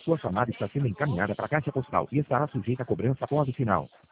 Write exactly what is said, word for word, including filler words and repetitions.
Sua chamada está sendo encaminhada para a caixa postal e estará sujeita a cobrança após o sinal.